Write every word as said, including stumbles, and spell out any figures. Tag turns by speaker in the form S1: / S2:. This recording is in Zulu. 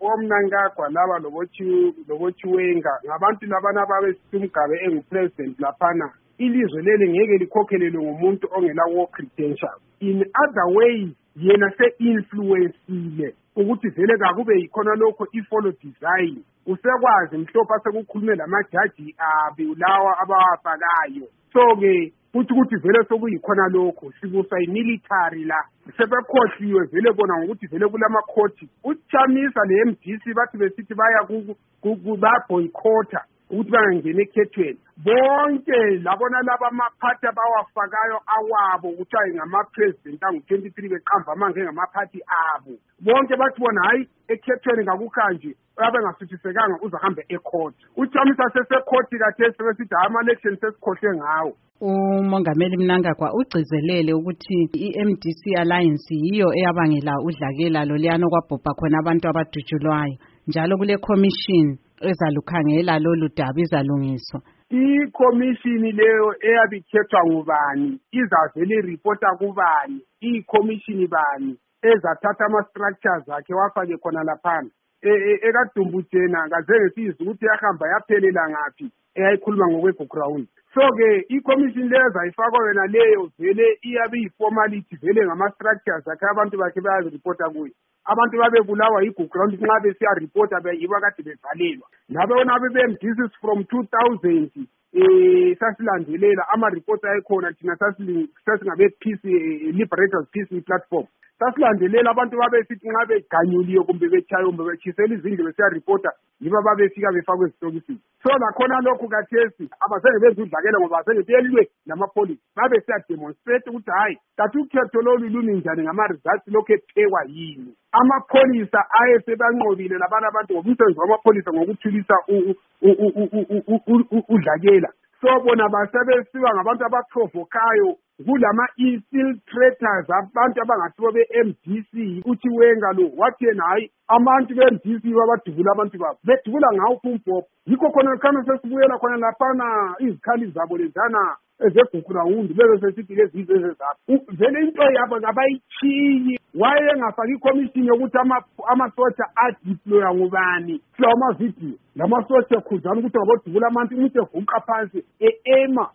S1: omnankagwa laba lobothi lobothi wenga ngabantu labana babe simgabe engupresident laphana ilizwe leli ngeke likhokhelelwe ngumuntu ongela war credentials. In other ways yena se influenceile ukuthi vele kakube yikhona lokho i-follow design usekwazi mhlopha sekukhulume lamajaji abe ulawa abawafakayo. So ke futhi ukuthi vele sokuyikhona lokho sibusa i-military la sebekhohliwe vele bona ngokuthi vele kulamakhoti uchamisa le-M D C bathi besithi baya baboycotha ukuthi bangangeni ekhethweni bonke labona laba amaphathi abawafakayo awabo ukuthi ngama-president angu-twenty-three beqamba amange ngamaphathi abo bonke bathi bona hayi ekhethweni ngakukanje abengasuthisekanga uzahambe ecourt uchamisa sesekhoti kathesi sebesithi hayi ama-election sesikhohle ngawo.
S2: Umongameli Mnangagwa ugcizelele ukuthi i-M D C Alliance yiyo eyabangela udlakela loliyana kwabhubha khona abantu abadutshulwayo njalo kule commission ezalukhangela lolu daba izalungiswa.
S1: I-commission leyo eyabikhethwa ngubani izavele ireport kubani i-commission bani ezathatha ama-structures akhe wafake khona laphana ekadumbutshena kazenge sizwe ukuthi yahamba yaphelela ngaphi eyayikhuluma ngokwe-background. So-ke i-commission leyo ezayifakwa yona leyo vele iyabe iyi-formality vele ngama-structures akhe abantu bakhe bayaziripota kuyo. Abantu babebulawa yi-background nxa besiyaripota yibo kade bevalelwa. Nabona be-M D C from two thousand eh sasilandelela ama-report ayikhona thina sasingabe-peace liberators peace platform. Sasilandelela abantu babesithi nxa beganyuliwe kumbe betshaya kumbe betshisela izindlu besiyaripota yibo babefika befakwe ezitokisini. So lakhona lokhu kathesi abazenge benze udlakela ngoba bazenge belwe namapholisa babe siyademonstrate ukuthi hayi kathi ukhetho lolu lumi njani ngama-results lokhu ephekwa yini. Amapholisa ayesebanqobile labana abantu ngomsebenzi wamapholisa ngokuthulisa udlakela. So bona basebesiwa ngabantu abaprovokayo kulama-infiltrators abantu abangasibo be-M D C uthi wenga lo wathi yena hayi abantu be-M D C babadubula abantu babo bedubula ngawo kumbhobho yikho khona khana sesibuyela khona laphana izikhali zabo lezana ezegugurawundi bebe sesithi lezi izizwe zabo vele into yabo abayichiyi wayengafaki ikomishini yokuthi amasotsha adeploya ngubani silawo amavidiyo lamasotsha khuzana ukuthi ngabodubula abantu umuntu evuka phansi e-ema